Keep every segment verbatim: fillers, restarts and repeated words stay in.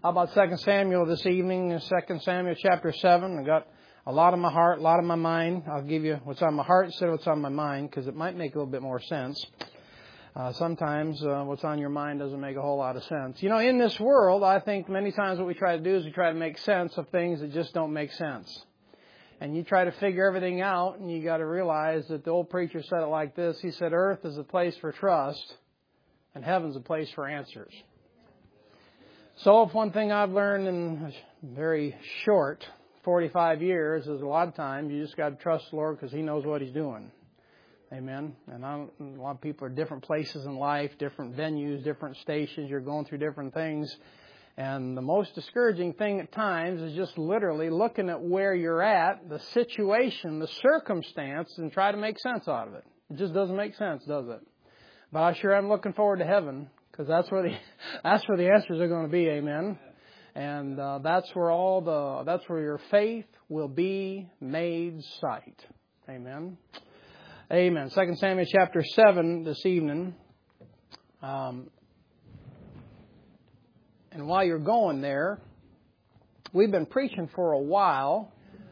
How about Second Samuel this evening? Second Samuel chapter seven. I got a lot on my heart, a lot on my mind. I'll give you what's on my heart instead of what's on my mind because it might make a little bit more sense. Uh, sometimes uh, what's on your mind doesn't make a whole lot of sense. You know, in this world, I think many times what we try to do is we try to make sense of things that just don't make sense. And you try to figure everything out, and you got to realize that the old preacher said it like this. He said, earth is a place for trust, and heaven's a place for answers. So if one thing I've learned in a very short forty-five years is a lot of times you just got to trust the Lord because He knows what He's doing. Amen. And I don't, a lot of people are different places in life, different venues, different stations. You're going through different things. And the most discouraging thing at times is just literally looking at where you're at, the situation, the circumstance, and try to make sense out of it. It just doesn't make sense, does it? But I sure am looking forward to heaven. Because that's where the that's where the answers are going to be, amen. And uh, that's where all the that's where your faith will be made sight, amen. Amen. Second Samuel chapter seven this evening. Um, and while you're going there, we've been preaching for a while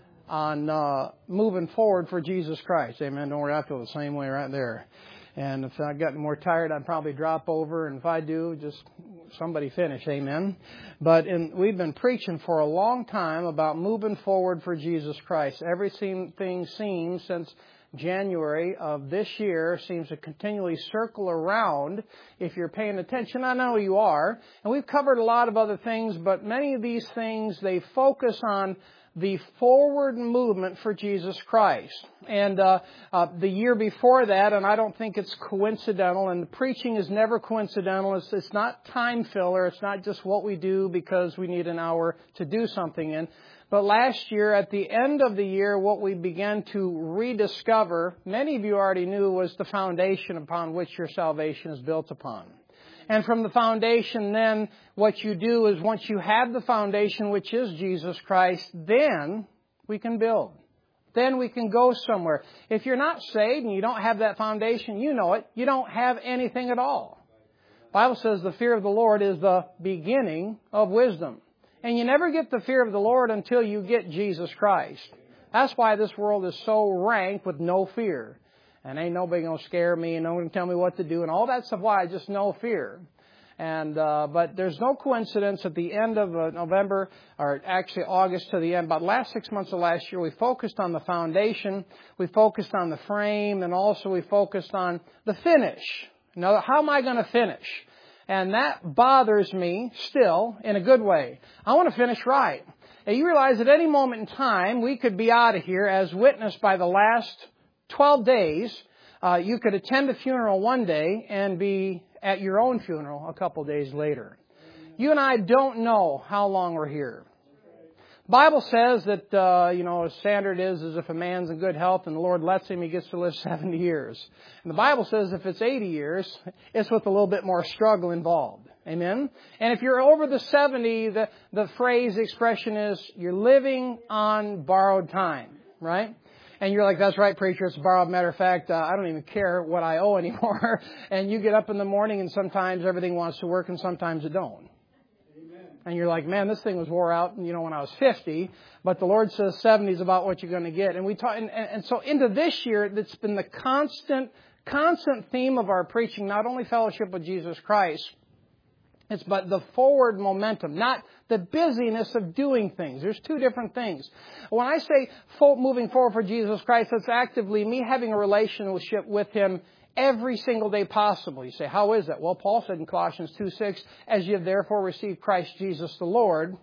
on uh, moving forward for Jesus Christ, amen. Don't worry, I feel the same way right there. And if I got more tired, I'd probably drop over. And if I do, just somebody finish. Amen. But in, we've been preaching for a long time about moving forward for Jesus Christ. Everything seems since January of this year seems to continually circle around if you're paying attention. I know you are. And we've covered a lot of other things, but many of these things, they focus on the forward movement for Jesus Christ. And uh, uh, the year before that, and I don't think it's coincidental, and the preaching is never coincidental. It's, it's not time filler. It's not just what we do because we need an hour to do something in. But last year, at the end of the year, what we began to rediscover, many of you already knew, was the foundation upon which your salvation is built upon. And from the foundation, then, what you do is once you have the foundation, which is Jesus Christ, then we can build. Then we can go somewhere. If you're not saved and you don't have that foundation, you know it. You don't have anything at all. The Bible says the fear of the Lord is the beginning of wisdom. And you never get the fear of the Lord until you get Jesus Christ. That's why this world is so rank with no fear. And ain't nobody going to scare me and no one can tell me what to do and all that stuff. Why? I just know fear. And, uh, but there's no coincidence at the end of uh, November, or actually August to the end, about the last six months of last year, we focused on the foundation, we focused on the frame, and also we focused on the finish. Now, how am I going to finish? And that bothers me still in a good way. I want to finish right. Now, you realize at any moment in time, we could be out of here as witnessed by the last twelve days. Uh, you could attend a funeral one day and be at your own funeral a couple days later. You and I don't know how long we're here. The Bible says that, uh, you know, a standard is, is if a man's in good health and the Lord lets him, he gets to live seventy years. And the Bible says if it's eighty years, it's with a little bit more struggle involved. Amen? And if you're over the seventy, the, the phrase, the expression is, you're living on borrowed time, right? And you're like, that's right, preacher, it's borrowed. Matter of fact, uh, I don't even care what I owe anymore. And you get up in the morning and sometimes everything wants to work and sometimes it don't. Amen. And you're like, man, this thing was wore out, you know, when I was fifty. But the Lord says seventy is about what you're going to get. And we talk, and, and so into this year, it's been the constant, constant theme of our preaching, not only fellowship with Jesus Christ, it's but the forward momentum, not the busyness of doing things. There's two different things. When I say moving forward for Jesus Christ, it's actively me having a relationship with Him every single day possible. You say, how is that? Well, Paul said in Colossians two six, as you have therefore received Christ Jesus the Lord,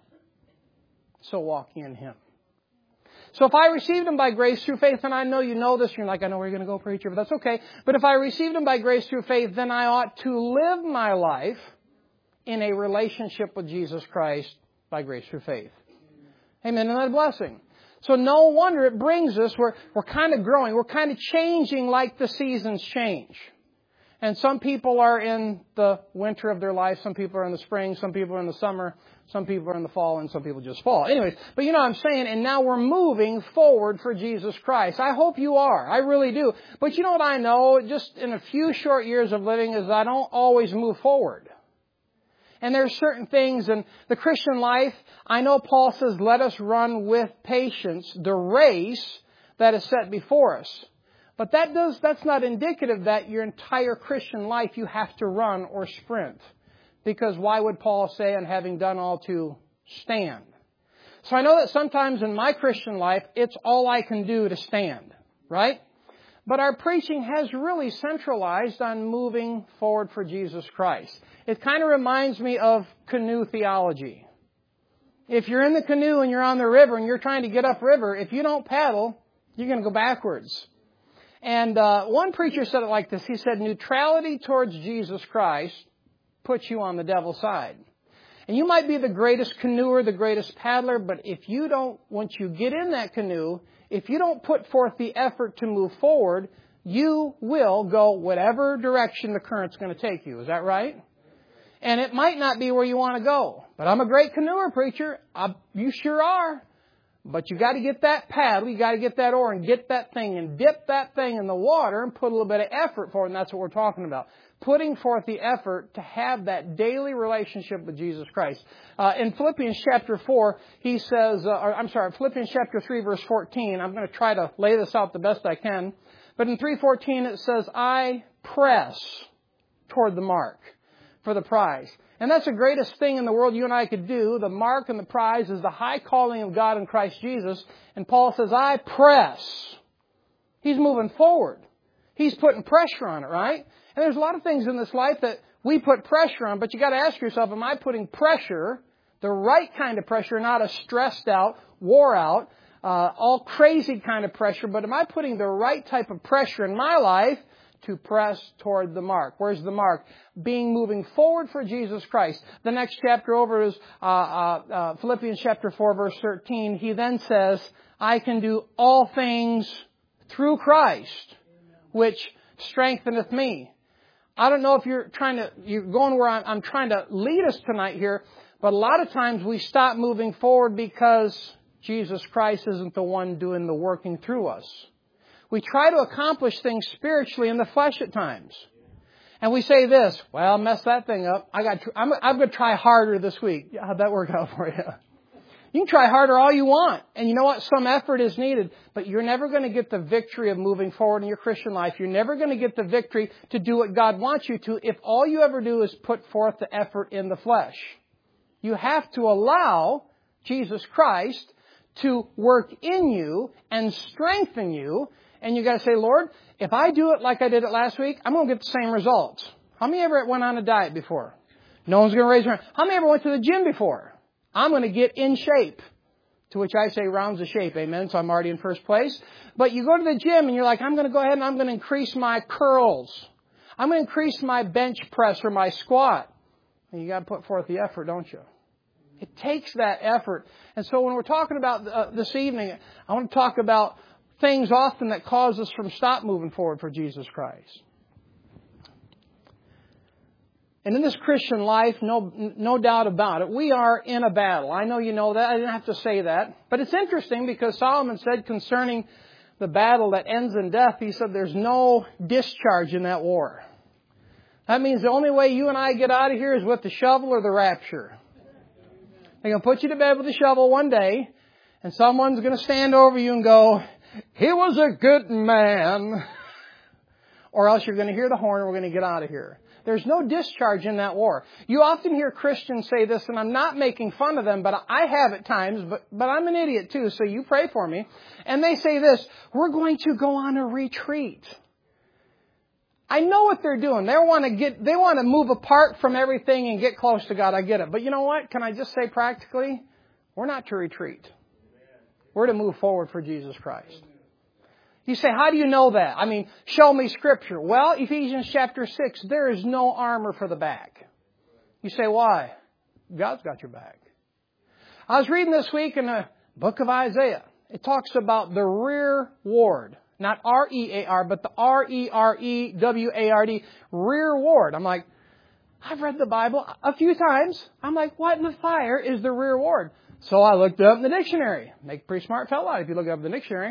so walk ye in Him. So if I received Him by grace through faith, and I know you know this, you're like, I know where you're going to go, preacher, but that's okay. But if I received Him by grace through faith, then I ought to live my life in a relationship with Jesus Christ by grace through faith. Amen. And that's a blessing. So no wonder it brings us, we're, we're kind of growing. We're kind of changing like the seasons change. And some people are in the winter of their life. Some people are in the spring. Some people are in the summer. Some people are in the fall. And some people just fall. Anyways, but you know what I'm saying? And now we're moving forward for Jesus Christ. I hope you are. I really do. But you know what I know? Just in a few short years of living is I don't always move forward. And there's certain things in the Christian life. I know Paul says, let us run with patience the race that is set before us. But that does, that's not indicative that your entire Christian life you have to run or sprint. Because why would Paul say, and having done all to stand? So I know that sometimes in my Christian life, it's all I can do to stand, right? But our preaching has really centralized on moving forward for Jesus Christ. It kind of reminds me of canoe theology. If you're in the canoe and you're on the river and you're trying to get upriver, if you don't paddle, you're going to go backwards. And uh, one preacher said it like this. He said, neutrality towards Jesus Christ puts you on the devil's side. And you might be the greatest canoeer, the greatest paddler, but if you don't, once you get in that canoe, if you don't put forth the effort to move forward, you will go whatever direction the current's going to take you. Is that right? And it might not be where you want to go. But I'm a great canoeer, preacher. I, you sure are. But you got to get that paddle, you got to get that oar and get that thing and dip that thing in the water and put a little bit of effort for it. And that's what we're talking about. Putting forth the effort to have that daily relationship with Jesus Christ. Uh, in Philippians chapter four, he says, uh, or, I'm sorry, Philippians chapter three, verse fourteen. I'm going to try to lay this out the best I can. But in three fourteen, it says, I press toward the mark for the prize. And that's the greatest thing in the world you and I could do. The mark and the prize is the high calling of God in Christ Jesus. And Paul says, I press. He's moving forward. He's putting pressure on it, right? And there's a lot of things in this life that we put pressure on, but you got to ask yourself, am I putting pressure, the right kind of pressure, not a stressed out, wore out, uh, all crazy kind of pressure, but am I putting the right type of pressure in my life to press toward the mark? Where's the mark? Being moving forward for Jesus Christ. The next chapter over is uh, uh, uh, Philippians chapter four, verse thirteen. He then says, I can do all things through Christ, which strengtheneth me. I don't know if you're trying to, you're going where I'm, I'm trying to lead us tonight here, but a lot of times we stop moving forward because Jesus Christ isn't the one doing the working through us. We try to accomplish things spiritually in the flesh at times. And we say this, well, mess that thing up. I got, I'm, I'm going to try harder this week. How'd that work out for you? You can try harder all you want. And you know what? Some effort is needed. But you're never going to get the victory of moving forward in your Christian life. You're never going to get the victory to do what God wants you to if all you ever do is put forth the effort in the flesh. You have to allow Jesus Christ to work in you and strengthen you. And you got to say, Lord, if I do it like I did it last week, I'm going to get the same results. How many ever went on a diet before? No one's going to raise their hand. How many ever went to the gym before? I'm going to get in shape. To which I say rounds of shape. Amen. So I'm already in first place. But you go to the gym and you're like, I'm going to go ahead and I'm going to increase my curls. I'm going to increase my bench press or my squat. And you got to put forth the effort, don't you? It takes that effort. And so when we're talking about uh, this evening, I want to talk about things often that cause us from stop moving forward for Jesus Christ. And in this Christian life, no, no doubt about it, we are in a battle. I know you know that. I didn't have to say that. But it's interesting because Solomon said concerning the battle that ends in death, he said there's no discharge in that war. That means the only way you and I get out of here is with the shovel or the rapture. They're going to put you to bed with a shovel one day, and someone's going to stand over you and go, he was a good man. Or else you're going to hear the horn and we're going to get out of here. There's no discharge in that war. You often hear Christians say this, and I'm not making fun of them, but I have at times, but, but I'm an idiot too, so you pray for me. And they say this, we're going to go on a retreat. I know what they're doing. They want to get, they want to move apart from everything and get close to God. I get it. But you know what? Can I just say practically, we're not to retreat. We're to move forward for Jesus Christ. You say, how do you know that? I mean, show me Scripture. Well, Ephesians chapter six, there is no armor for the back. You say, why? God's got your back. I was reading this week in the book of Isaiah. It talks about the rear ward. Not R E A R, but the R E R E W A R D, rear ward. I'm like, I've read the Bible a few times. I'm like, what in the fire is the rear ward? So I looked it up in the dictionary. Make a pretty smart fellow out if you look it up in the dictionary.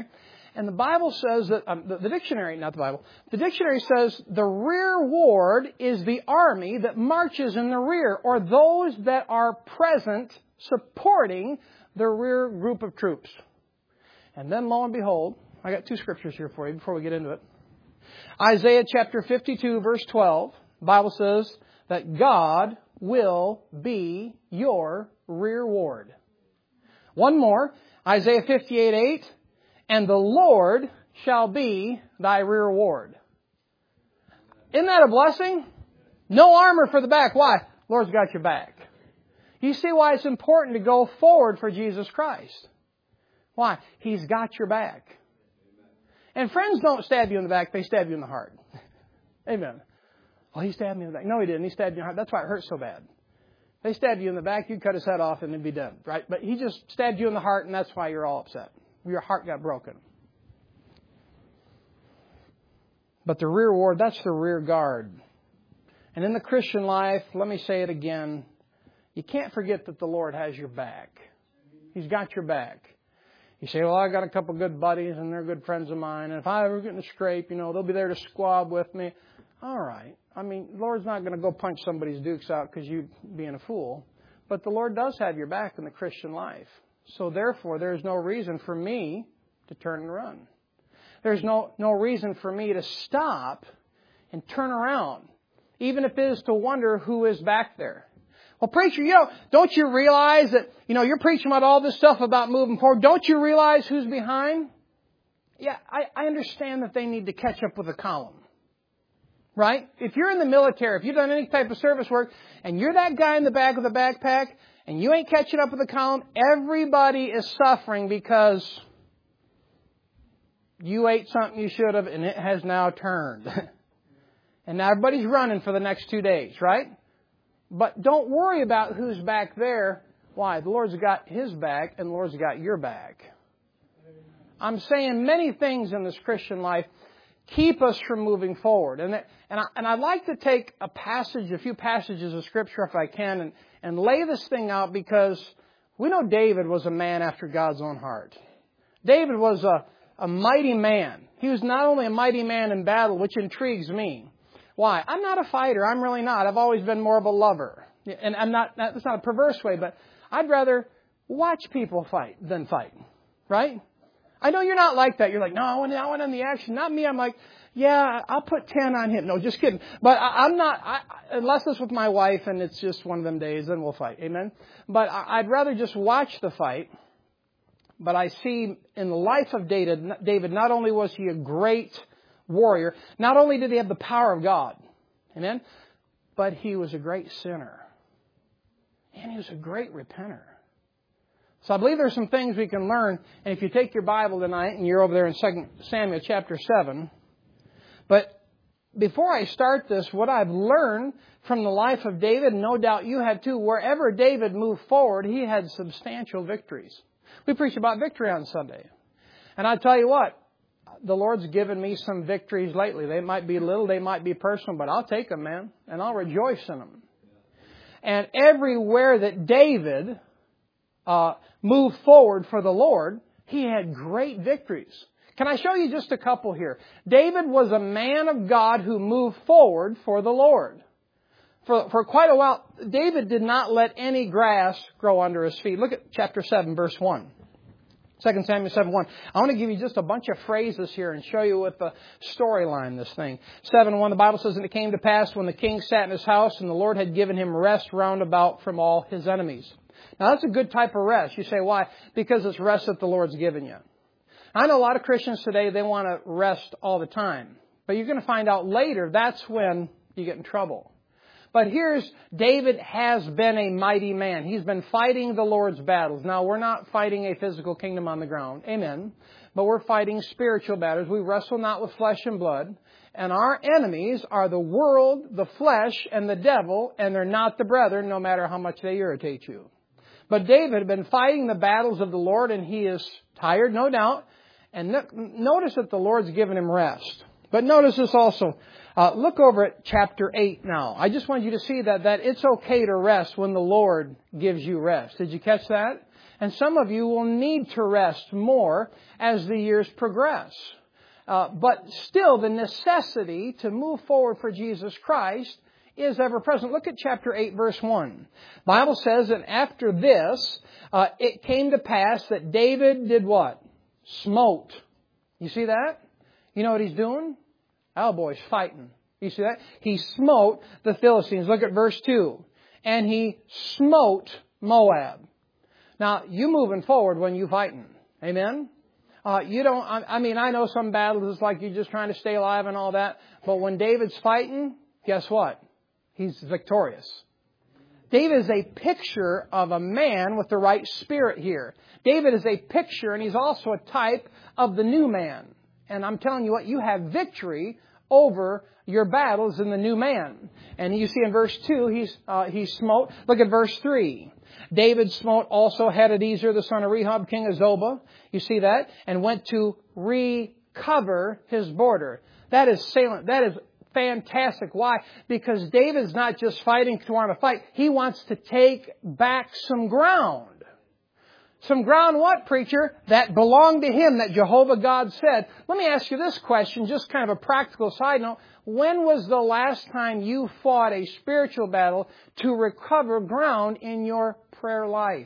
And the Bible says that, um, the, the dictionary, not the Bible, the dictionary says the rear ward is the army that marches in the rear, or those that are present supporting the rear group of troops. And then lo and behold, I got two scriptures here for you before we get into it. Isaiah chapter fifty-two, verse twelve, the Bible says that God will be your rear ward. One more, Isaiah fifty-eight, eight, and the Lord shall be thy rear ward. Isn't that a blessing? No armor for the back. Why? Lord's got your back. You see why it's important to go forward for Jesus Christ. Why? He's got your back. And friends don't stab you in the back, they stab you in the heart. Amen. Oh, he stabbed me in the back. No, he didn't. He stabbed you in the heart. That's why it hurts so bad. They stabbed you in the back, you'd cut his head off and it'd be done. Right? But he just stabbed you in the heart, and that's why you're all upset. Your heart got broken. But the rear ward, that's the rear guard. And in the Christian life, let me say it again, you can't forget that the Lord has your back. He's got your back. You say, well, I got a couple good buddies and they're good friends of mine. And if I ever get in a scrape, you know, they'll be there to squab with me. All right. I mean, the Lord's not going to go punch somebody's dukes out because you being a fool. But the Lord does have your back in the Christian life. So therefore, there's no reason for me to turn and run. There's no, no reason for me to stop and turn around, even if it is to wonder who is back there. Well, preacher, you know, don't you realize that, you know, you're preaching about all this stuff about moving forward. Don't you realize who's behind? Yeah, I, I understand that they need to catch up with the column. Right? If you're in the military, if you've done any type of service work, and you're that guy in the back of the backpack, and you ain't catching up with the column, everybody is suffering because you ate something you should have, and it has now turned. And now everybody's running for the next two days, right? But don't worry about who's back there. Why? The Lord's got His back, and the Lord's got your back. I'm saying many things in this Christian life keep us from moving forward. And that, and, I, and I'd like to take a passage, a few passages of Scripture if I can, and, and lay this thing out, because we know David was a man after God's own heart. David was a, a mighty man. He was not only a mighty man in battle, which intrigues me. Why? I'm not a fighter. I'm really not. I've always been more of a lover. And I'm not, that's not a perverse way, but I'd rather watch people fight than fight. Right? I know you're not like that. You're like, no, I want, I want on the action. Not me. I'm like, yeah, I'll put ten on him. No, just kidding. But I, I'm not, I, unless it's with my wife and it's just one of them days, then we'll fight. Amen? But I, I'd rather just watch the fight. But I see in the life of David, David, not only was he a great warrior, not only did he have the power of God, amen, but he was a great sinner. And he was a great repenter. So I believe there's some things we can learn. And if you take your Bible tonight, and you're over there in Second Samuel chapter seven. But before I start this, what I've learned from the life of David, and no doubt you have too, wherever David moved forward, he had substantial victories. We preach about victory on Sunday. And I tell you what, the Lord's given me some victories lately. They might be little, they might be personal, but I'll take them, man. And I'll rejoice in them. And everywhere that David uh, moved forward for the Lord, he had great victories. Can I show you just a couple here? David was a man of God who moved forward for the Lord. For, for quite a while, David did not let any grass grow under his feet. Look at chapter seven, verse one. Second Samuel seven one. I want to give you just a bunch of phrases here and show you with the storyline this thing. seven one, the Bible says, and it came to pass when the king sat in his house, and the Lord had given him rest round about from all his enemies. Now that's a good type of rest. You say, why? Because it's rest that the Lord's given you. I know a lot of Christians today, they want to rest all the time. But you're going to find out later, that's when you get in trouble. But here's, David has been a mighty man. He's been fighting the Lord's battles. Now, we're not fighting a physical kingdom on the ground. Amen. But we're fighting spiritual battles. We wrestle not with flesh and blood. And our enemies are the world, the flesh, and the devil. And they're not the brethren, no matter how much they irritate you. But David had been fighting the battles of the Lord, and he is tired, no doubt. And no, notice that the Lord's given him rest. But notice this also. Uh, look over at chapter eight now. I just want you to see that, that it's okay to rest when the Lord gives you rest. Did you catch that? And some of you will need to rest more as the years progress. Uh, but still, the necessity to move forward for Jesus Christ is ever present. Look at chapter eight, verse one. The Bible says, and after this, uh, it came to pass that David did what? Smote. You see that? You know what he's doing? Oh boy, he's fighting. You see that? He smote the Philistines. Look at verse two. And he smote Moab. Now, you moving forward when you fighting. Amen? Uh, you don't, I, I mean, I know some battles it's like you're just trying to stay alive and all that. But when David's fighting, guess what? He's victorious. David is a picture of a man with the right spirit here. David is a picture, and he's also a type of the new man. And I'm telling you what, you have victory over your battles in the new man. And you see in verse two, he's uh, he smote. Look at verse three. David smote also Hadadezer, the son of Rehob, king of Zobah. You see that? And went to recover his border. That is salient. That is fantastic. Why? Because David's not just fighting to want to fight. He wants to take back some ground. Some ground what, preacher? That belonged to him, that Jehovah God said. Let me ask you this question, just kind of a practical side note. When was the last time you fought a spiritual battle to recover ground in your prayer life?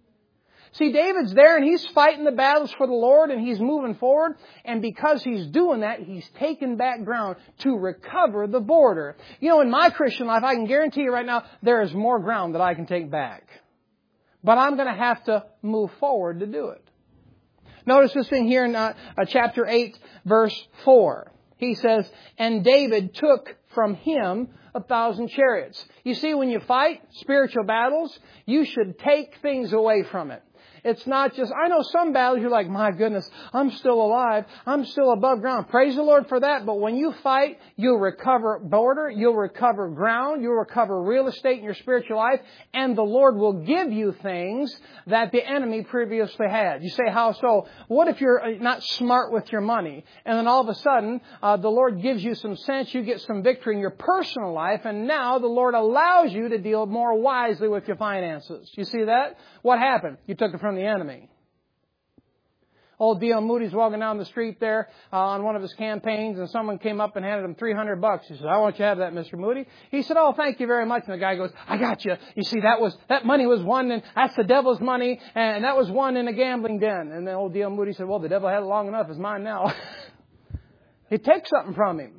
See, David's there and he's fighting the battles for the Lord and he's moving forward. And because he's doing that, he's taking back ground to recover the border. You know, in my Christian life, I can guarantee you right now, there is more ground that I can take back. But I'm going to have to move forward to do it. Notice this thing here in uh, uh, chapter eight, verse four. He says, and David took from him a thousand chariots. You see, when you fight spiritual battles, you should take things away from it. It's not just, I know some battles you're like, my goodness, I'm still alive. I'm still above ground. Praise the Lord for that. But when you fight, you'll recover border. You'll recover ground. You'll recover real estate in your spiritual life. And the Lord will give you things that the enemy previously had. You say, how so? What if you're not smart with your money? And then all of a sudden, uh, the Lord gives you some sense. You get some victory in your personal life. And now the Lord allows you to deal more wisely with your finances. You see that? What happened? You took it from the enemy. Old D L Moody's walking down the street there uh, on one of his campaigns, and someone came up and handed him three hundred bucks. He said, I want you to have that, Mister Moody. He said, oh, thank you very much. And the guy goes, I got you. You see, that was that money was won, and that's the devil's money, and that was won in a gambling den. And then old D L Moody said, well, the devil had it long enough. It's mine now. He takes something from him.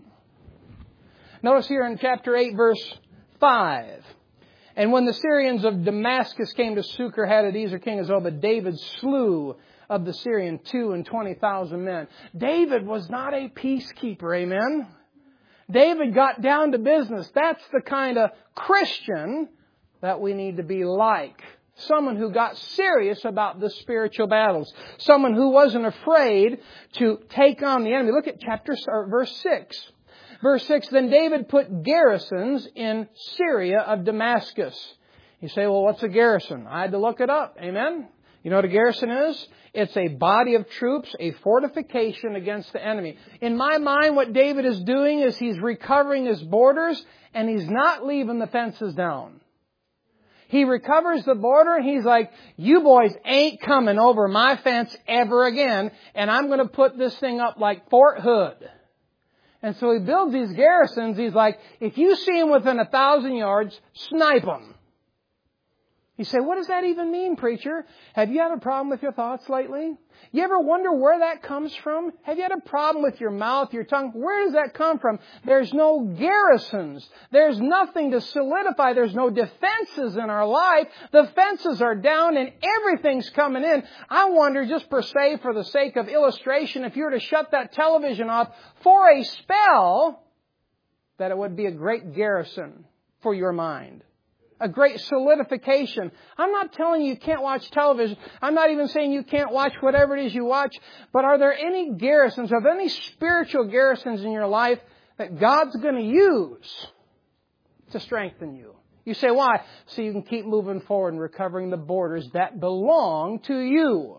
Notice here in chapter eight, verse five. And when the Syrians of Damascus came to succor Hadadezer, king of Zobah, David slew of the Syrian two and twenty thousand men. David was not a peacekeeper, amen? David got down to business. That's the kind of Christian that we need to be like. Someone who got serious about the spiritual battles. Someone who wasn't afraid to take on the enemy. Look at chapter or verse six. Verse six, then David put garrisons in Syria of Damascus. You say, well, what's a garrison? I had to look it up. Amen? You know what a garrison is? It's a body of troops, a fortification against the enemy. In my mind, what David is doing is he's recovering his borders and he's not leaving the fences down. He recovers the border and he's like, you boys ain't coming over my fence ever again, and I'm going to put this thing up like Fort Hood. And so he builds these garrisons. He's like, if you see him within a thousand yards, snipe him. You say, what does that even mean, preacher? Have you had a problem with your thoughts lately? You ever wonder where that comes from? Have you had a problem with your mouth, your tongue? Where does that come from? There's no garrisons. There's nothing to solidify. There's no defenses in our life. The fences are down and everything's coming in. I wonder, just per se, for the sake of illustration, if you were to shut that television off for a spell, that it would be a great garrison for your mind. A great solidification. I'm not telling you you can't watch television. I'm not even saying you can't watch whatever it is you watch. But are there any garrisons, are there any spiritual garrisons in your life that God's going to use to strengthen you? You say, why? So you can keep moving forward and recovering the borders that belong to you.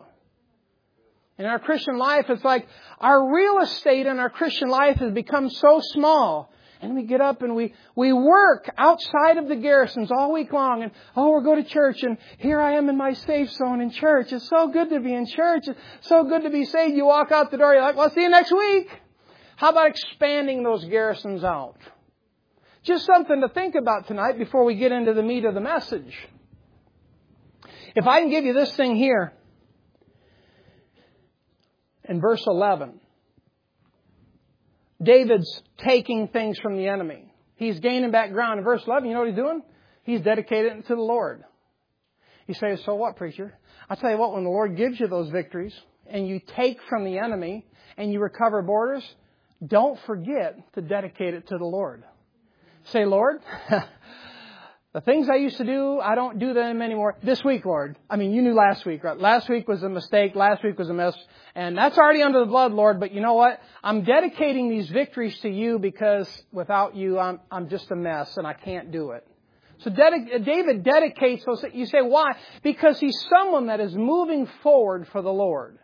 In our Christian life, it's like our real estate in our Christian life has become so small. And we get up and we, we work outside of the garrisons all week long. And, oh, we'll go to church. And here I am in my safe zone in church. It's so good to be in church. It's so good to be saved. You walk out the door, you're like, well, see you next week. How about expanding those garrisons out? Just something to think about tonight before we get into the meat of the message. If I can give you this thing here in verse eleven. David's taking things from the enemy. He's gaining back ground. In verse eleven, you know what he's doing? He's dedicated it to the Lord. You say, so what, preacher? I'll tell you what, when the Lord gives you those victories and you take from the enemy and you recover borders, don't forget to dedicate it to the Lord. Say, Lord, the things I used to do, I don't do them anymore. This week, Lord. I mean, you knew last week, right? Last week was a mistake. Last week was a mess. And that's already under the blood, Lord. But you know what? I'm dedicating these victories to you because without you, I'm, I'm just a mess and I can't do it. So dedic- David dedicates those. You say, why? Because he's someone that is moving forward for the Lord.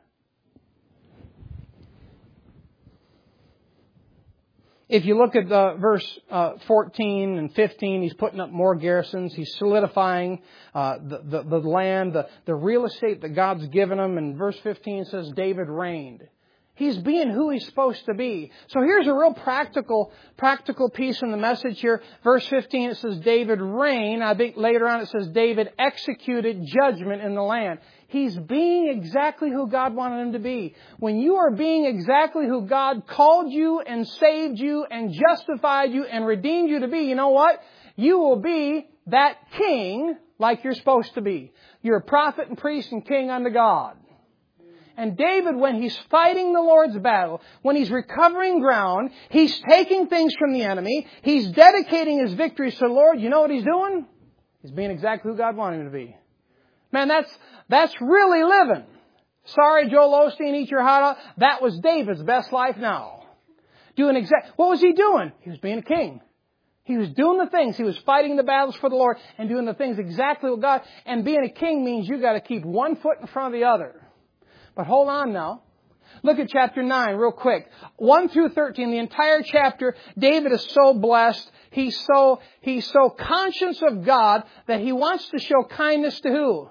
If you look at the verse uh, fourteen and fifteen, he's putting up more garrisons. He's solidifying uh, the, the, the land, the, the real estate that God's given him. And verse fifteen says David reigned. He's being who he's supposed to be. So here's a real practical, practical piece in the message here. Verse fifteen, it says David reigned. I think later on it says David executed judgment in the land. He's being exactly who God wanted him to be. When you are being exactly who God called you and saved you and justified you and redeemed you to be, you know what? You will be that king like you're supposed to be. You're a prophet and priest and king unto God. And David, when he's fighting the Lord's battle, when he's recovering ground, he's taking things from the enemy, he's dedicating his victories to the Lord. You know what he's doing? He's being exactly who God wanted him to be. Man, that's that's really living. Sorry, Joel Osteen, eat your heart out. That was David's best life now. Doing exact. What was he doing? He was being a king. He was doing the things. He was fighting the battles for the Lord and doing the things exactly what God. And being a king means you got to keep one foot in front of the other. But hold on now. Look at chapter nine real quick. one through thirteen, the entire chapter, David is so blessed. He's so, he's so conscious of God that he wants to show kindness to who?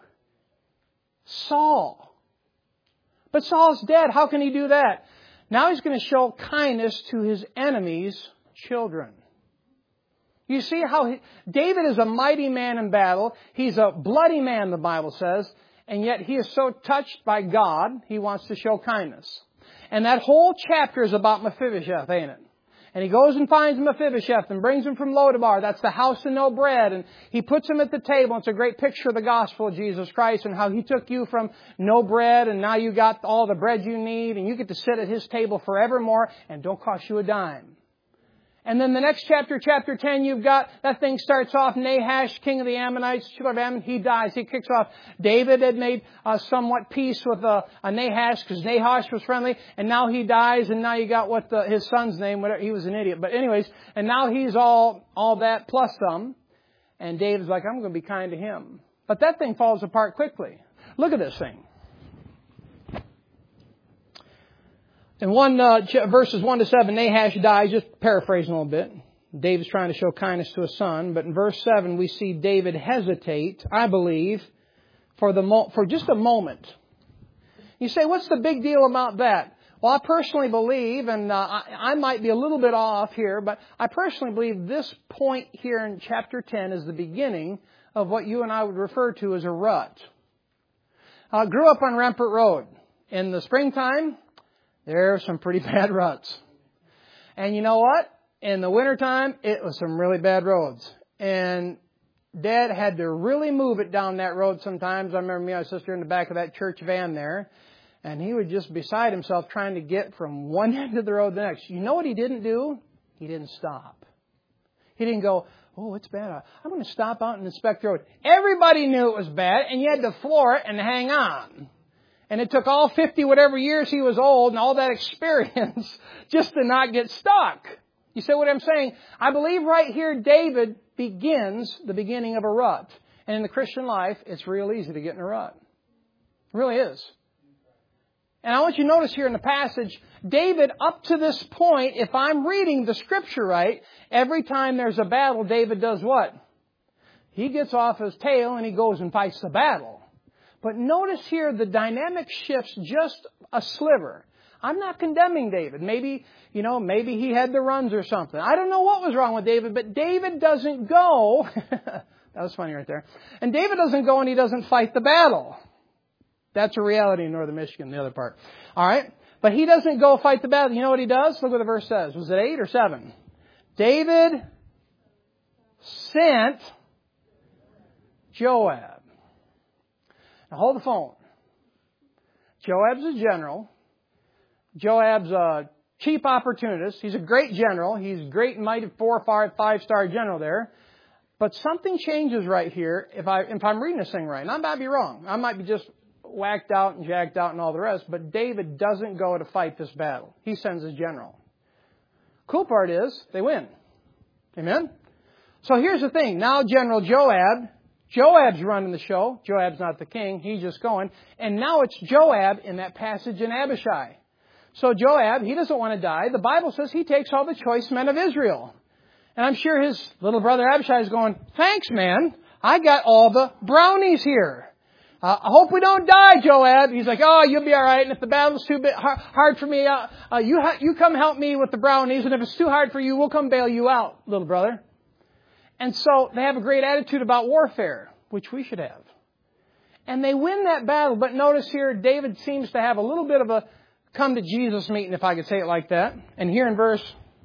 Saul. But Saul's dead. How can he do that? Now he's going to show kindness to his enemies' children. You see how he, David is a mighty man in battle. He's a bloody man, the Bible says. And yet he is so touched by God, he wants to show kindness. And that whole chapter is about Mephibosheth, ain't it? And he goes and finds Mephibosheth and brings him from Lodabar. That's the house of no bread. And he puts him at the table. It's a great picture of the gospel of Jesus Christ and how he took you from no bread and now you got all the bread you need and you get to sit at his table forevermore and don't cost you a dime. And then the next chapter, chapter ten, you've got, that thing starts off, Nahash, king of the Ammonites, of Ammon, he dies. He kicks off. David had made uh, somewhat peace with uh, a Nahash because Nahash was friendly, and now he dies, and now you got what the, his son's name, whatever, he was an idiot. But anyways, and now he's all, all that plus some, and David's like, I'm going to be kind to him. But that thing falls apart quickly. Look at this thing. In one uh, verses one to seven, Nahash dies. Just paraphrasing a little bit. David's trying to show kindness to his son, but in verse seven we see David hesitate, I believe, for the mo- for just a moment. You say, what's the big deal about that? Well, I personally believe, and uh, I, I might be a little bit off here, but I personally believe this point here in chapter ten is the beginning of what you and I would refer to as a rut. I grew up on Rempert Road. In the springtime, there are some pretty bad ruts. And you know what? In the wintertime, it was some really bad roads. And Dad had to really move it down that road sometimes. I remember me and my sister in the back of that church van there. And he was just beside himself trying to get from one end of the road to the next. You know what he didn't do? He didn't stop. He didn't go, oh, it's bad. I'm going to stop out and inspect the road. Everybody knew it was bad, and you had to floor it and hang on. And it took all fifty whatever years he was old and all that experience just to not get stuck. You see what I'm saying? I believe right here David begins the beginning of a rut. And in the Christian life, it's real easy to get in a rut. It really is. And I want you to notice here in the passage, David, up to this point, if I'm reading the Scripture right, every time there's a battle, David does what? He gets off his tail and he goes and fights the battle. But notice here the dynamic shifts just a sliver. I'm not condemning David. Maybe, you know, maybe he had the runs or something. I don't know what was wrong with David, but David doesn't go. That was funny right there. And David doesn't go and he doesn't fight the battle. That's a reality in northern Michigan, the other part. All right? But he doesn't go fight the battle. You know what he does? Look what the verse says. Was it eight or seven? David sent Joab. Now hold the phone. Joab's a general. Joab's a cheap opportunist. He's a great general. He's a great and mighty four or five star general there. But something changes right here if, I, if I'm reading this thing right. And I might be wrong. I might be just whacked out and jacked out and all the rest. But David doesn't go to fight this battle. He sends his general. Cool part is they win. Amen? So here's the thing. Now General Joab, Joab's running the show. Joab's not the king. He's just going. And now it's Joab in that passage in Abishai. So Joab, he doesn't want to die. The Bible says he takes all the choice men of Israel. And I'm sure his little brother Abishai is going, thanks, man. I got all the brownies here. Uh, I hope we don't die, Joab. He's like, oh, you'll be all right. And if the battle's too bit hard for me, uh, uh, you ha- you come help me with the brownies. And if it's too hard for you, we'll come bail you out, little brother. And so they have a great attitude about warfare, which we should have. And they win that battle. But notice here, David seems to have a little bit of a come to Jesus meeting, if I could say it like that. And here in verse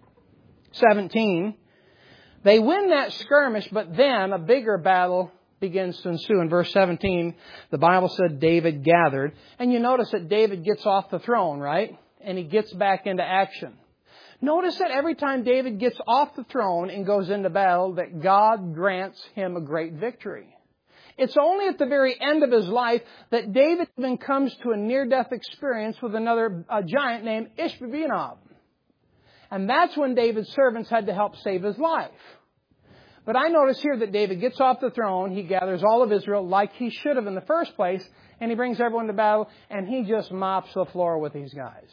seventeen, they win that skirmish, but then a bigger battle begins to ensue. In verse seventeen, the Bible said David gathered. And you notice that David gets off the throne, right? And he gets back into action. Notice that every time David gets off the throne and goes into battle, that God grants him a great victory. It's only at the very end of his life that David even comes to a near-death experience with another a giant named Ishbi-Benob. And that's when David's servants had to help save his life. But I notice here that David gets off the throne, he gathers all of Israel like he should have in the first place, and he brings everyone to battle, and he just mops the floor with these guys.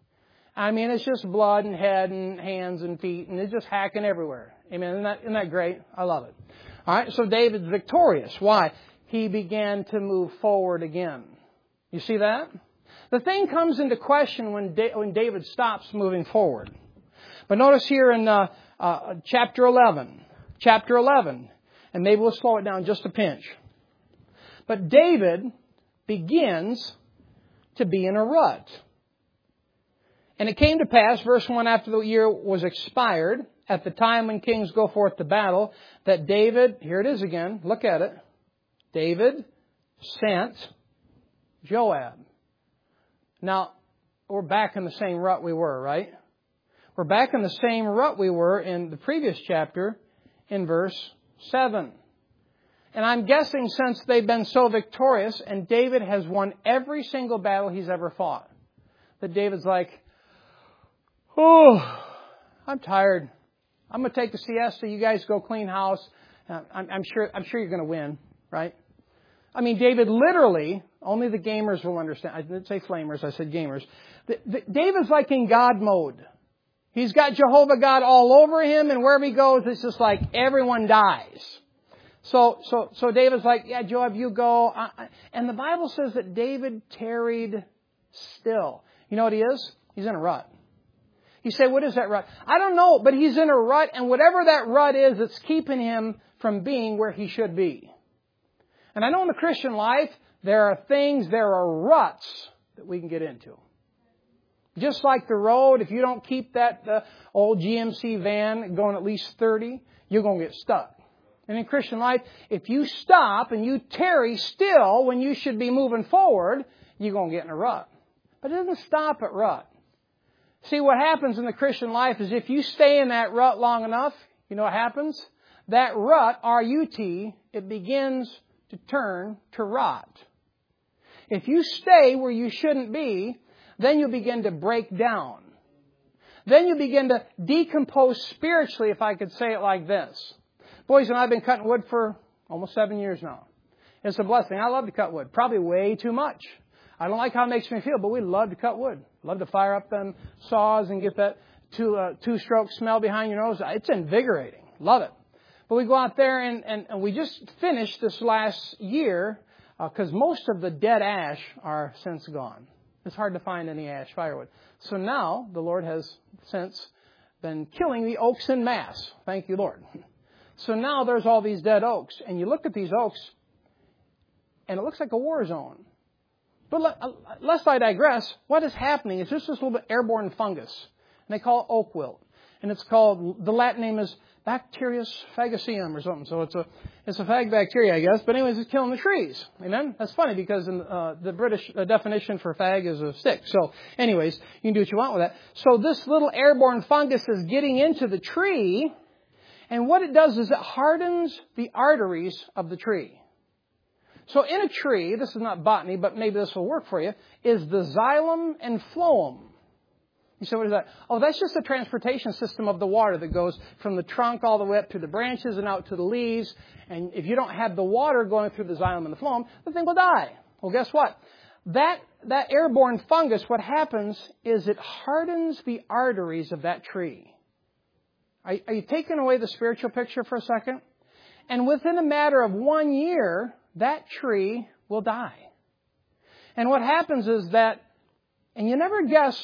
I mean, it's just blood and head and hands and feet, and it's just hacking everywhere. Amen. Isn't that, isn't that great? I love it. All right, so David's victorious. Why? He began to move forward again. You see that? The thing comes into question when, da- when David stops moving forward. But notice here in uh, uh, chapter eleven, chapter eleven, and maybe we'll slow it down just a pinch. But David begins to be in a rut. And it came to pass, verse one, after the year was expired, at the time when kings go forth to battle, that David, here it is again, look at it. David sent Joab. Now, we're back in the same rut we were, right? We're back in the same rut we were in the previous chapter in verse seven. And I'm guessing since they've been so victorious and David has won every single battle he's ever fought, that David's like, oh, I'm tired. I'm going to take a siesta. You guys go clean house. Uh, I'm, I'm sure I'm sure you're going to win, right? I mean, David literally, only the gamers will understand. I didn't say flamers, I said gamers. The, the, David's like in God mode. He's got Jehovah God all over him, and wherever he goes, it's just like everyone dies. So, so, so David's like, yeah, Joab, you go. I, I, and the Bible says that David tarried still. You know what he is? He's in a rut. You say, what is that rut? I don't know, but he's in a rut, and whatever that rut is, it's keeping him from being where he should be. And I know in the Christian life, there are things, there are ruts that we can get into. Just like the road, if you don't keep that uh, old G M C van going at least thirty, you're going to get stuck. And in Christian life, if you stop and you tarry still when you should be moving forward, you're going to get in a rut. But it doesn't stop at rut. See, what happens in the Christian life is if you stay in that rut long enough, you know what happens? That rut, R U T, it begins to turn to rot. If you stay where you shouldn't be, then you'll begin to break down. Then you begin to decompose spiritually, if I could say it like this. Boys and I have been cutting wood for almost seven years now. It's a blessing. I love to cut wood. Probably way too much. I don't like how it makes me feel, but we love to cut wood. Love to fire up them saws and get that two, uh, two-stroke smell behind your nose. It's invigorating. Love it. But we go out there and, and, and we just finished this last year because uh, most of the dead ash are since gone. It's hard to find any ash firewood. So now the Lord has since been killing the oaks in mass. Thank you, Lord. So now there's all these dead oaks. And you look at these oaks and it looks like a war zone. But lest I digress, what is happening is just this little bit airborne fungus. And they call it oak wilt. And it's called, the Latin name is Bacterius phagoceum or something. So it's a it's a phag bacteria, I guess. But anyways, it's killing the trees. Amen? That's funny because in, uh, the British uh, definition for fag is a stick. So anyways, you can do what you want with that. So this little airborne fungus is getting into the tree. And what it does is it hardens the arteries of the tree. So in a tree, this is not botany, but maybe this will work for you, is the xylem and phloem. You say, what is that? Oh, that's just the transportation system of the water that goes from the trunk all the way up to the branches and out to the leaves. And if you don't have the water going through the xylem and the phloem, the thing will die. Well, guess what? That, that airborne fungus, what happens is it hardens the arteries of that tree. Are, are you taking away the spiritual picture for a second? And within a matter of one year, that tree will die. And what happens is that, and you never guess,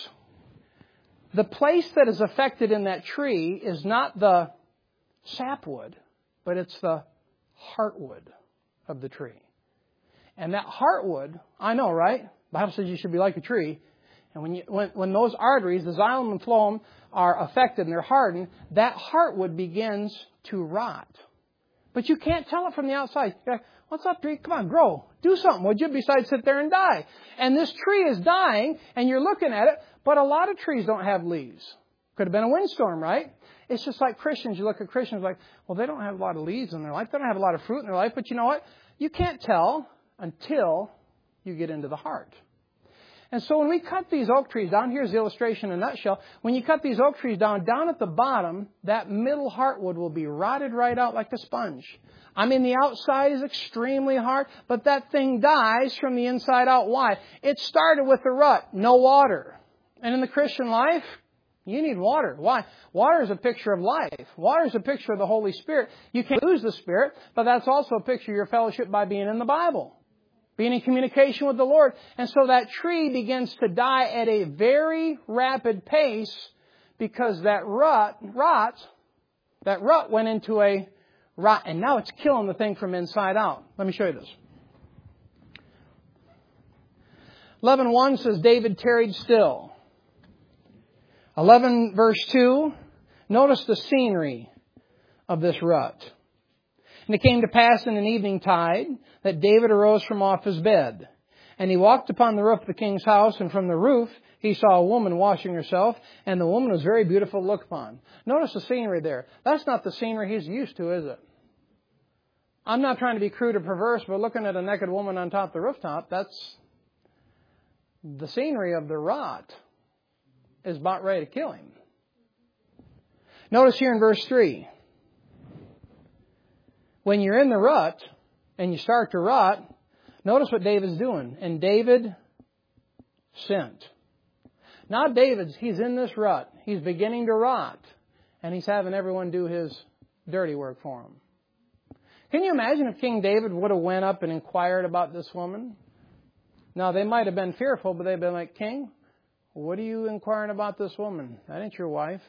the place that is affected in that tree is not the sapwood, but it's the heartwood of the tree. And that heartwood, I know, right? The Bible says you should be like a tree. And when you, when, when those arteries, the xylem and phloem, are affected and they're hardened, that heartwood begins to rot. But you can't tell it from the outside. You're like, what's up, tree? Come on, grow. Do something, would you? Besides sit there and die. And this tree is dying, and you're looking at it, but a lot of trees don't have leaves. Could have been a windstorm, right? It's just like Christians. You look at Christians like, well, they don't have a lot of leaves in their life. They don't have a lot of fruit in their life. But you know what? You can't tell until you get into the heart. And so when we cut these oak trees down, here's the illustration in a nutshell. When you cut these oak trees down, down at the bottom, that middle heartwood will be rotted right out like a sponge. I mean, the outside is extremely hard, but that thing dies from the inside out. Why? It started with a rut, no water. And in the Christian life, you need water. Why? Water is a picture of life. Water is a picture of the Holy Spirit. You can't lose the Spirit, but that's also a picture of your fellowship by being in the Bible. Being in communication with the Lord. And so that tree begins to die at a very rapid pace because that rut, rot, that rut went into a rot. And now it's killing the thing from inside out. Let me show you this. eleven one says, David tarried still. eleven verse two, notice the scenery of this rut. And it came to pass in an evening tide that David arose from off his bed. And he walked upon the roof of the king's house, and from the roof he saw a woman washing herself, and the woman was very beautiful to look upon. Notice the scenery there. That's not the scenery he's used to, is it? I'm not trying to be crude or perverse, but looking at a naked woman on top of the rooftop, that's the scenery of the rot is about ready to kill him. Notice here in verse three. When you're in the rut and you start to rot, notice what David's doing. And David sent. Now David's, he's in this rut. He's beginning to rot. And he's having everyone do his dirty work for him. Can you imagine if King David would have went up and inquired about this woman? Now they might have been fearful, but they'd been like, King, what are you inquiring about this woman? That ain't your wife.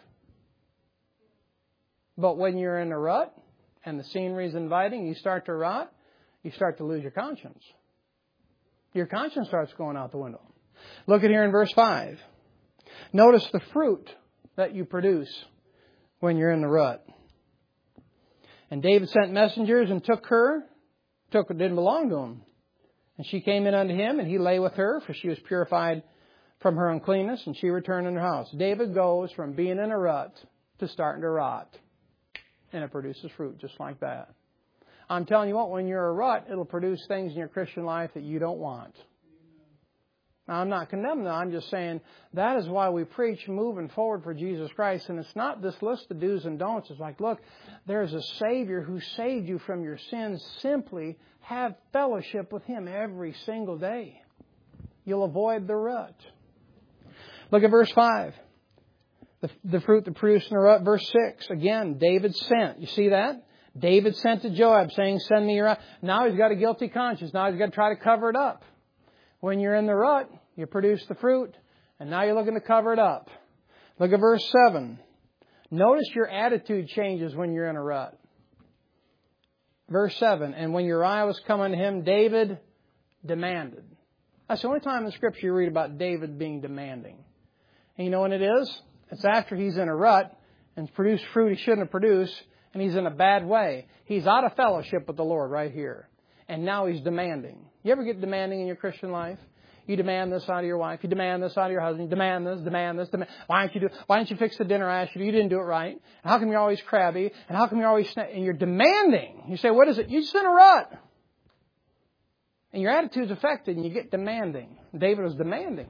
But when you're in a rut, and the scenery is inviting, you start to rot, you start to lose your conscience. Your conscience starts going out the window. Look at here in verse five. Notice the fruit that you produce when you're in the rut. And David sent messengers and took her, took what didn't belong to him. And she came in unto him, and he lay with her, for she was purified from her uncleanness, and she returned in her house. David goes from being in a rut to starting to rot. And it produces fruit just like that. I'm telling you what, when you're a rut, it'll produce things in your Christian life that you don't want. Now, I'm not condemning them. I'm just saying that is why we preach moving forward for Jesus Christ. And it's not this list of do's and don'ts. It's like, look, there's a Savior who saved you from your sins. Simply have fellowship with Him every single day. you'll avoid the rut. Look at verse five. The, the fruit that produced in the rut. Verse six. Again, David sent. You see that? David sent to Joab saying, send me Uriah. Now he's got a guilty conscience. Now he's got to try to cover it up. When you're in the rut, you produce the fruit, and now you're looking to cover it up. Look at verse seven. Notice your attitude changes when you're in a rut. Verse seven. And when Uriah was coming to him, David demanded. That's the only time in Scripture you read about David being demanding. And you know when it is? It's after he's in a rut and produced fruit he shouldn't have produced, and he's in a bad way. He's out of fellowship with the Lord right here. And now he's demanding. You ever get demanding in your Christian life? You demand this out of your wife. You demand this out of your husband. You demand this, demand this, demand. Why don't you do? Why don't you fix the dinner I asked you to? You didn't do it right. And how come you're always crabby? And how come you're always sna- and you're demanding? You say, what is it? You're just in a rut. And your attitude's affected, and you get demanding. David was demanding.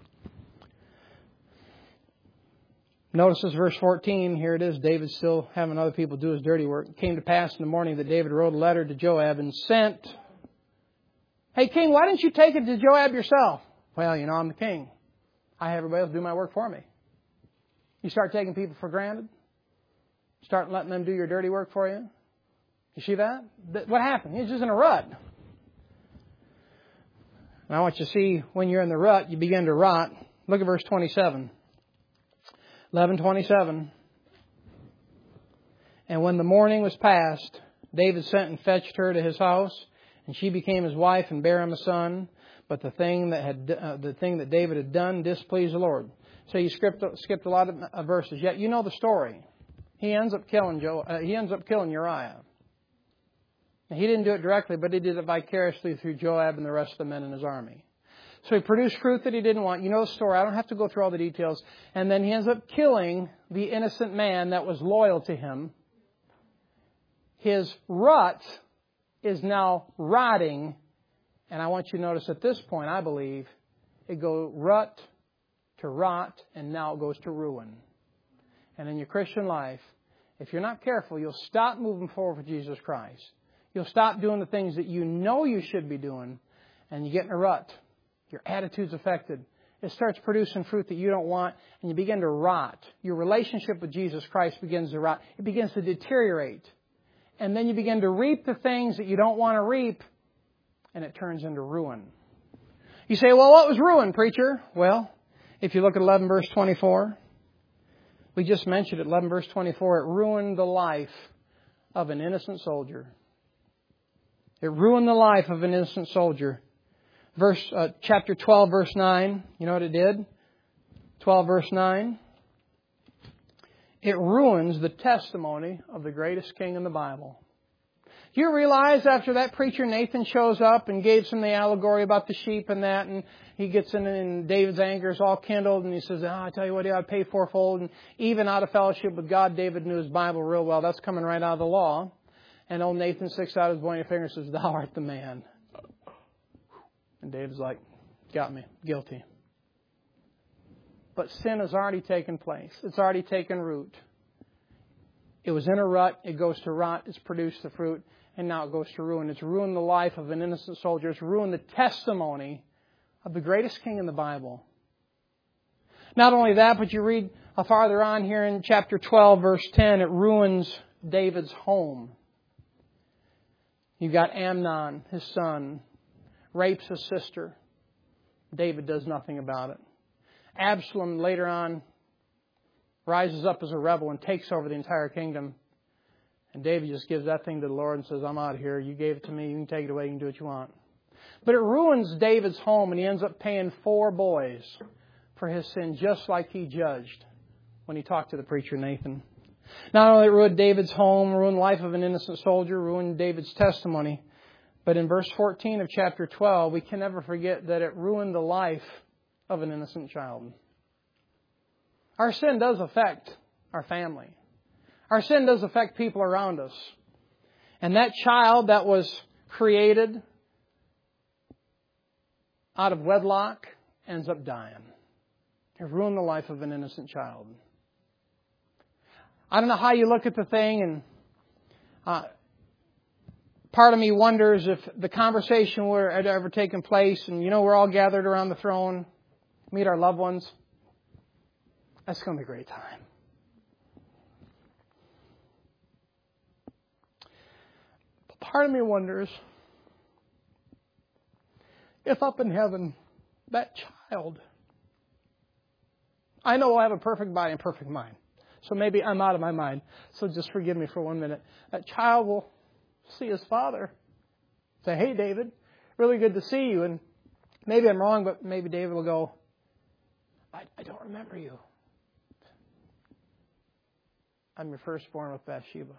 Notice this verse fourteen. Here it is. David still having other people do his dirty work. It came to pass in the morning that David wrote a letter to Joab and sent. Hey, king, why didn't you take it to Joab yourself? Well, you know, I'm the king. I have everybody else do my work for me. You start taking people for granted. Start letting them do your dirty work for you. You see that? What happened? He's just in a rut. And I want you to see when you're in the rut, you begin to rot. Look at verse twenty-seven. eleven twenty-seven. And when the morning was past, David sent and fetched her to his house, and she became his wife and bare him a son. But the thing that had uh, the thing that David had done displeased the Lord. So you skipped skipped a lot of uh, verses. Yet you know the story. He ends up killing Joe. Uh, he ends up killing Uriah. Now, he didn't do it directly, but he did it vicariously through Joab and the rest of the men in his army. So he produced fruit that he didn't want. You know the story. I don't have to go through all the details. And then he ends up killing the innocent man that was loyal to him. His rut is now rotting. And I want you to notice at this point, I believe, it goes rut to rot, and now it goes to ruin. And in your Christian life, if you're not careful, you'll stop moving forward for Jesus Christ. You'll stop doing the things that you know you should be doing, and you get in a rut. Your attitude's affected. It starts producing fruit that you don't want, and you begin to rot. Your relationship with Jesus Christ begins to rot. It begins to deteriorate. And then you begin to reap the things that you don't want to reap, and it turns into ruin. You say, well, what was ruin, preacher? Well, if you look at eleven verse twenty-four, we just mentioned it, eleven verse twenty-four, it ruined the life of an innocent soldier. It ruined the life of an innocent soldier. Verse, uh, chapter twelve, verse nine. You know what it did? twelve, verse nine. It ruins the testimony of the greatest king in the Bible. Do you realize after that preacher Nathan shows up and gave some of the allegory about the sheep and that, and he gets in and David's anger is all kindled, and he says, oh, I tell you what, yeah, I'd pay fourfold. And even out of fellowship with God, David knew his Bible real well. That's coming right out of the law. And old Nathan sticks out his pointing finger and says, thou art the man. And David's like, got me, guilty. But sin has already taken place. It's already taken root. It was in a rut. It goes to rot. It's produced the fruit. And now it goes to ruin. It's ruined the life of an innocent soldier. It's ruined the testimony of the greatest king in the Bible. Not only that, but you read farther on here in chapter twelve, verse ten, it ruins David's home. You've got Amnon, his son, rapes his sister. David does nothing about it. Absalom later on rises up as a rebel and takes over the entire kingdom. And David just gives that thing to the Lord and says, I'm out of here. You gave it to me. You can take it away. You can do what you want. But it ruins David's home, and he ends up paying four boys for his sin, just like he judged when he talked to the preacher Nathan. Not only ruined David's home, ruined the life of an innocent soldier, ruined David's testimony, but in verse fourteen of chapter twelve, we can never forget that it ruined the life of an innocent child. Our sin does affect our family. Our sin does affect people around us. And that child that was created out of wedlock ends up dying. It ruined the life of an innocent child. I don't know how you look at the thing, and uh, part of me wonders if the conversation were had ever taken place and, you know, we're all gathered around the throne, meet our loved ones. That's going to be a great time. But part of me wonders if up in heaven, that child, I know I have a perfect body and perfect mind. So maybe I'm out of my mind. So just forgive me for one minute. That child will see his father. Say, hey, David, really good to see you. And maybe I'm wrong, but maybe David will go, I, I don't remember you. I'm your firstborn with Bathsheba.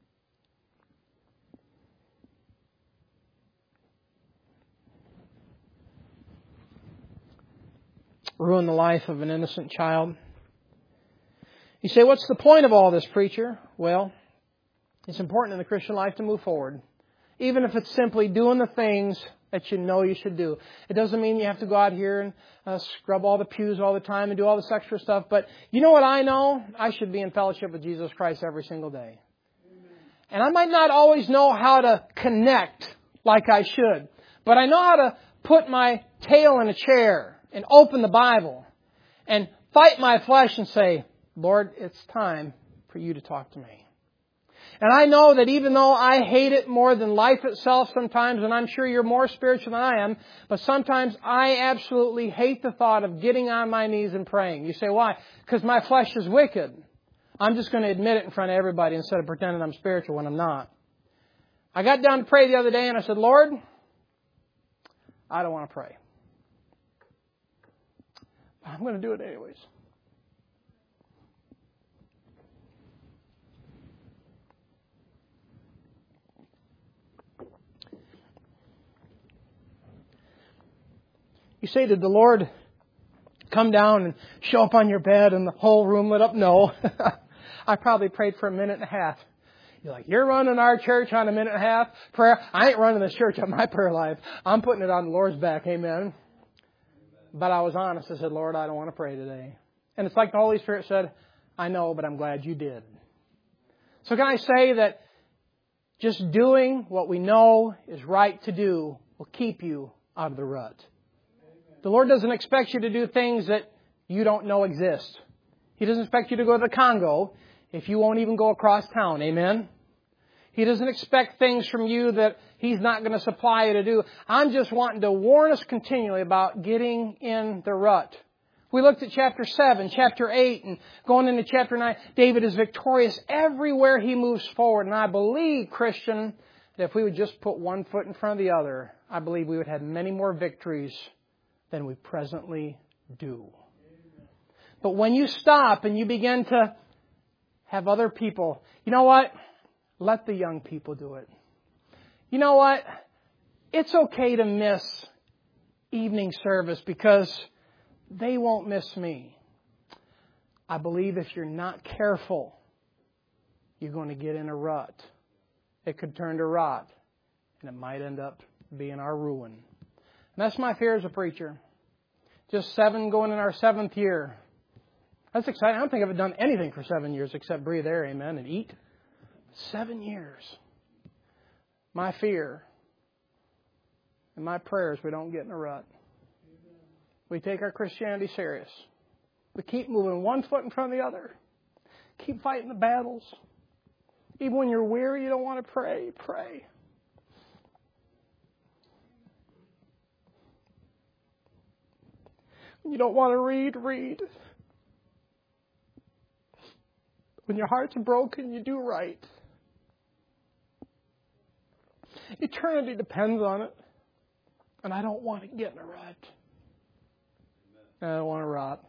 Ruin the life of an innocent child. You say, what's the point of all this, preacher? Well, it's important in the Christian life to move forward. Even if it's simply doing the things that you know you should do. It doesn't mean you have to go out here and uh, scrub all the pews all the time and do all this extra stuff. But you know what I know? I should be in fellowship with Jesus Christ every single day. And I might not always know how to connect like I should. But I know how to put my tail in a chair and open the Bible and fight my flesh and say, Lord, it's time for you to talk to me. And I know that even though I hate it more than life itself sometimes, and I'm sure you're more spiritual than I am, but sometimes I absolutely hate the thought of getting on my knees and praying. You say, why? Because my flesh is wicked. I'm just going to admit it in front of everybody instead of pretending I'm spiritual when I'm not. I got down to pray the other day and I said, Lord, I don't want to pray. But I'm going to do it anyways. You say, did the Lord come down and show up on your bed and the whole room lit up? No. I probably prayed for a minute and a half. You're like, you're running our church on a minute and a half prayer? I ain't running this church on my prayer life. I'm putting it on the Lord's back. Amen. But I was honest. I said, Lord, I don't want to pray today. And it's like the Holy Spirit said, I know, but I'm glad you did. So can I say that just doing what we know is right to do will keep you out of the rut. The Lord doesn't expect you to do things that you don't know exist. He doesn't expect you to go to the Congo if you won't even go across town. Amen? He doesn't expect things from you that He's not going to supply you to do. I'm just wanting to warn us continually about getting in the rut. We looked at chapter seven, chapter eight, and going into chapter nine. David is victorious everywhere he moves forward. And I believe, Christian, that if we would just put one foot in front of the other, I believe we would have many more victories than we presently do. But when you stop and you begin to have other people, you know what? Let the young people do it. You know what? It's okay to miss evening service because they won't miss me. I believe if you're not careful, you're going to get in a rut. It could turn to rot, and it might end up being our ruin. And that's my fear as a preacher. Just seven going in our seventh year. That's exciting. I don't think I've done anything for seven years except breathe air, amen, and eat. Seven years. My fear and my prayers, we don't get in a rut. We take our Christianity serious. We keep moving one foot in front of the other. Keep fighting the battles. Even when you're weary, you don't want to pray, pray. When you don't want to read, read. When your heart's broken, you do right. Eternity depends on it. And I don't want to get in a rut. I don't want to rot.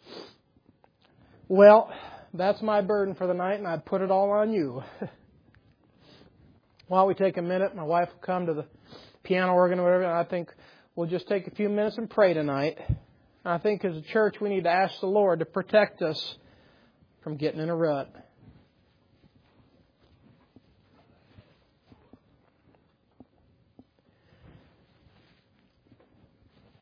Well, that's my burden for the night, and I put it all on you. While we take a minute, my wife will come to the piano organ or whatever, and I think we'll just take a few minutes and pray tonight. I think as a church we need to ask the Lord to protect us from getting in a rut.